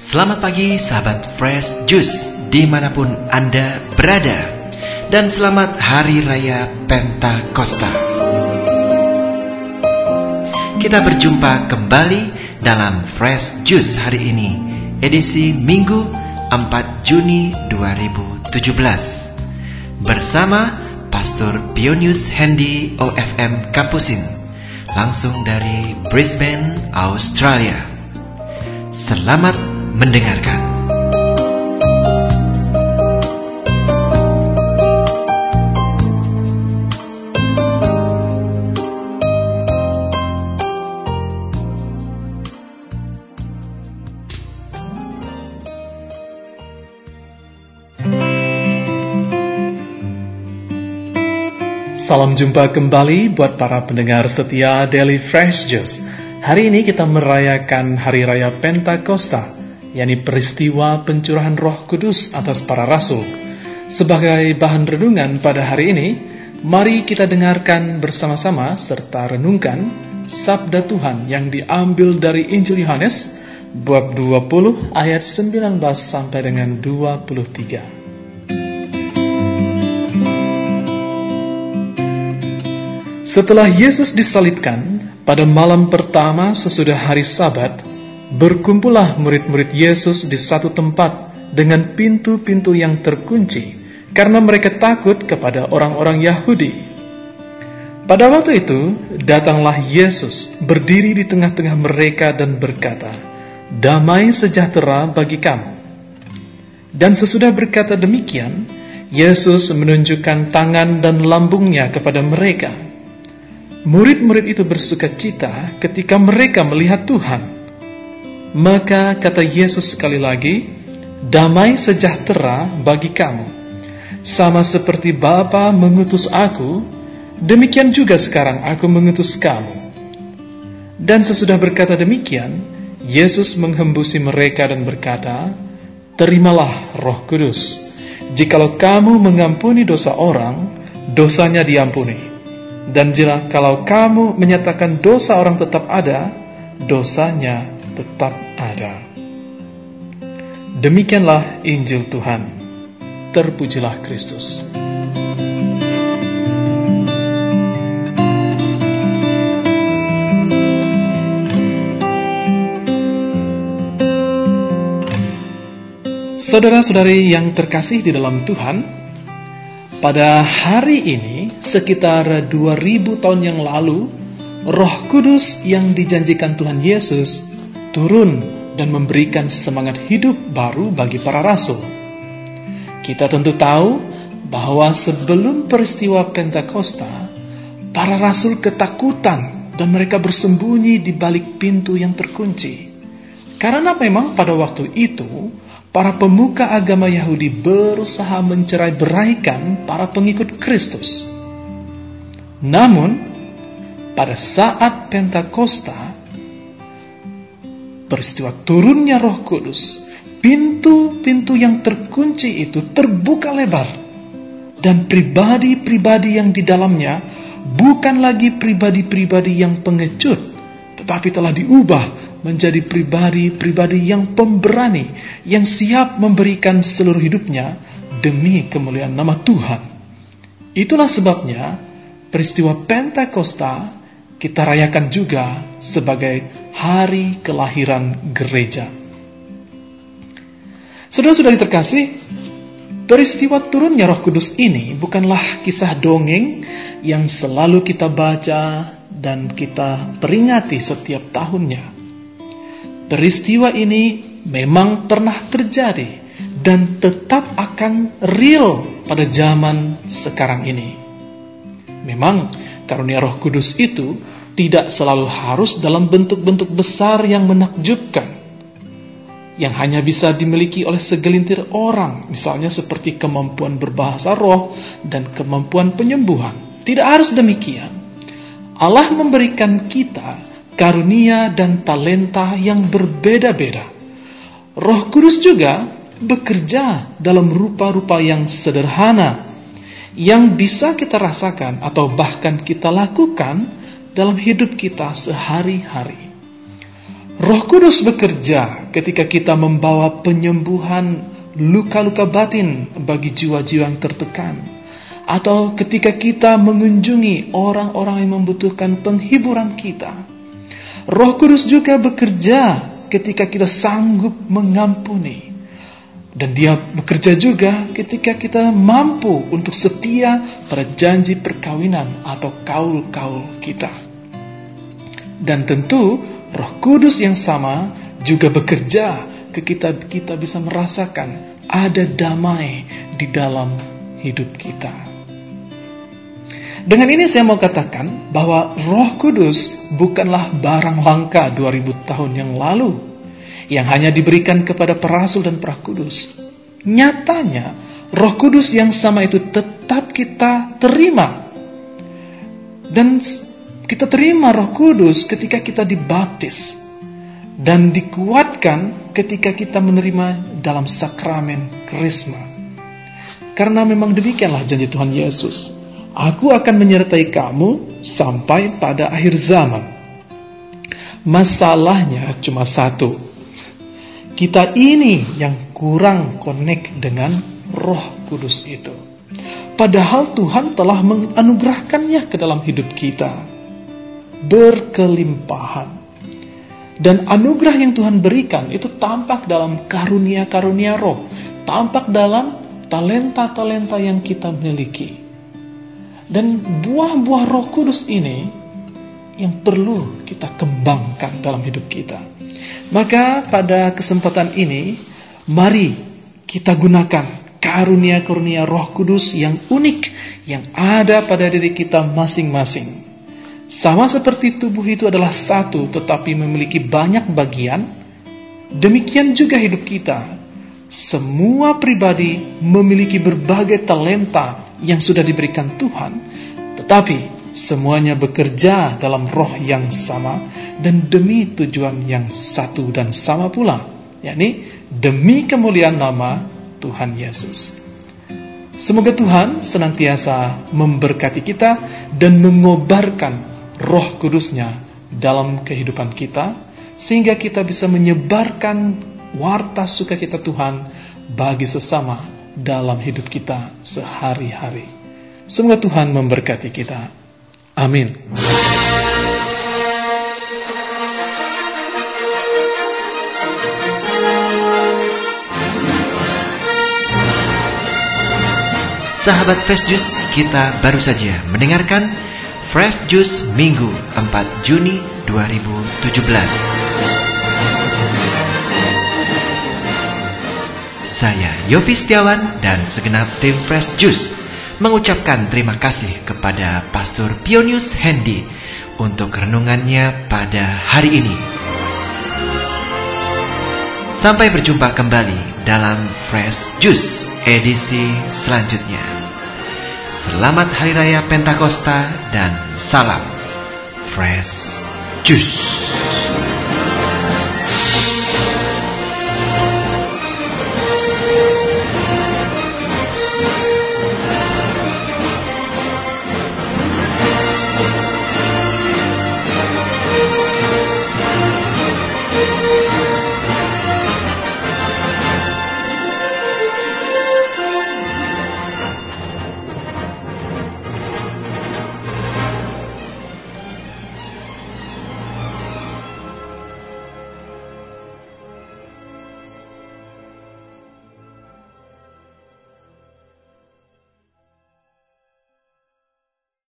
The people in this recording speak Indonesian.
Selamat pagi sahabat Fresh Juice dimanapun Anda berada. Dan selamat Hari Raya Pentakosta. Kita berjumpa kembali dalam Fresh Juice hari ini, edisi Minggu 4 Juni 2017. Bersama Pastor Pionius Hendy OFM Kampusin, langsung dari Brisbane, Australia. Selamat mendengarkan. Salam jumpa kembali buat para pendengar setia Daily Fresh Juice. Hari ini kita merayakan Hari Raya Pentakosta, yakni peristiwa pencurahan Roh Kudus atas para rasul. Sebagai bahan renungan pada hari ini, mari kita dengarkan bersama-sama serta renungkan sabda Tuhan yang diambil dari Injil Yohanes bab 20 ayat 19 sampai dengan 23. Setelah Yesus disalibkan, pada malam pertama sesudah hari Sabat, berkumpullah murid-murid Yesus di satu tempat dengan pintu-pintu yang terkunci, karena mereka takut kepada orang-orang Yahudi. Pada waktu itu, datanglah Yesus berdiri di tengah-tengah mereka dan berkata, "Damai sejahtera bagi kamu." Dan sesudah berkata demikian, Yesus menunjukkan tangan dan lambungnya kepada mereka. Murid-murid itu bersukacita ketika mereka melihat Tuhan. Maka kata Yesus sekali lagi, "Damai sejahtera bagi kamu. Sama seperti Bapa mengutus aku, demikian juga sekarang aku mengutus kamu." Dan sesudah berkata demikian, Yesus menghembusi mereka dan berkata, "Terimalah Roh Kudus. Jikalau kamu mengampuni dosa orang, dosanya diampuni. Dan kalau kamu menyatakan dosa orang tetap ada, dosanya tetap ada." Demikianlah Injil Tuhan. Terpujilah Kristus. Saudara-saudari yang terkasih di dalam Tuhan, pada hari ini, sekitar 2000 tahun yang lalu, Roh Kudus yang dijanjikan Tuhan Yesus turun dan memberikan semangat hidup baru bagi para rasul. Kita tentu tahu bahwa sebelum peristiwa Pentakosta, para rasul ketakutan dan mereka bersembunyi di balik pintu yang terkunci. Karena memang pada waktu itu, para pemuka agama Yahudi berusaha mencerai-beraikan para pengikut Kristus. Namun, pada saat Pentakosta, peristiwa turunnya Roh Kudus, pintu-pintu yang terkunci itu terbuka lebar, dan pribadi-pribadi yang di dalamnya bukan lagi pribadi-pribadi yang pengecut, tetapi telah diubah menjadi pribadi-pribadi yang pemberani, yang siap memberikan seluruh hidupnya demi kemuliaan nama Tuhan. Itulah sebabnya peristiwa Pentakosta kita rayakan juga sebagai hari kelahiran gereja. Saudara-saudari terkasih, peristiwa turunnya Roh Kudus ini bukanlah kisah dongeng yang selalu kita baca dan kita peringati setiap tahunnya. Peristiwa ini memang pernah terjadi dan tetap akan real pada zaman sekarang ini. Memang karunia Roh Kudus itu tidak selalu harus dalam bentuk-bentuk besar yang menakjubkan, yang hanya bisa dimiliki oleh segelintir orang, misalnya seperti kemampuan berbahasa roh dan kemampuan penyembuhan. Tidak harus demikian. Allah memberikan kita karunia dan talenta yang berbeda-beda. Roh Kudus juga bekerja dalam rupa-rupa yang sederhana, yang bisa kita rasakan atau bahkan kita lakukan dalam hidup kita sehari-hari. Roh Kudus bekerja ketika kita membawa penyembuhan luka-luka batin bagi jiwa-jiwa yang tertekan, atau ketika kita mengunjungi orang-orang yang membutuhkan penghiburan kita. Roh Kudus juga bekerja ketika kita sanggup mengampuni. Dan Dia bekerja juga ketika kita mampu untuk setia pada janji perkawinan atau kaul-kaul kita. Dan tentu Roh Kudus yang sama juga bekerja ketika kita bisa merasakan ada damai di dalam hidup kita. Dengan ini saya mau katakan bahwa Roh Kudus bukanlah barang langka 2000 tahun yang lalu yang hanya diberikan kepada para rasul dan para kudus. Nyatanya, Roh Kudus yang sama itu tetap kita terima. Dan kita terima Roh Kudus ketika kita dibaptis. Dan dikuatkan ketika kita menerima dalam sakramen Krisma. Karena memang demikianlah janji Tuhan Yesus. Aku akan menyertai kamu sampai pada akhir zaman. Masalahnya cuma satu. Kita ini yang kurang connect dengan Roh Kudus itu. Padahal Tuhan telah menganugerahkannya ke dalam hidup kita. Berkelimpahan. Dan anugerah yang Tuhan berikan itu tampak dalam karunia-karunia roh. Tampak dalam talenta-talenta yang kita miliki. Dan buah-buah Roh Kudus ini yang perlu kita kembangkan dalam hidup kita. Maka pada kesempatan ini, mari kita gunakan karunia-karunia Roh Kudus yang unik yang ada pada diri kita masing-masing. Sama seperti tubuh itu adalah satu tetapi memiliki banyak bagian, demikian juga hidup kita. Semua pribadi memiliki berbagai talenta yang sudah diberikan Tuhan, tetapi semuanya bekerja dalam roh yang sama dan demi tujuan yang satu dan sama pula, yakni demi kemuliaan nama Tuhan Yesus. Semoga Tuhan senantiasa memberkati kita dan mengobarkan Roh Kudusnya dalam kehidupan kita, sehingga kita bisa menyebarkan warta sukacita Tuhan bagi sesama dalam hidup kita sehari-hari. Semoga Tuhan memberkati kita. Amin. Sahabat Fresh Juice, kita baru saja mendengarkan Fresh Juice Minggu 4 Juni 2017. Saya Yofi Setiawan dan segenap tim Fresh Juice mengucapkan terima kasih kepada Pastor Pionius Hendy untuk renungannya pada hari ini. Sampai berjumpa kembali dalam Fresh Juice edisi selanjutnya. Selamat Hari Raya Pentakosta dan salam Fresh Juice.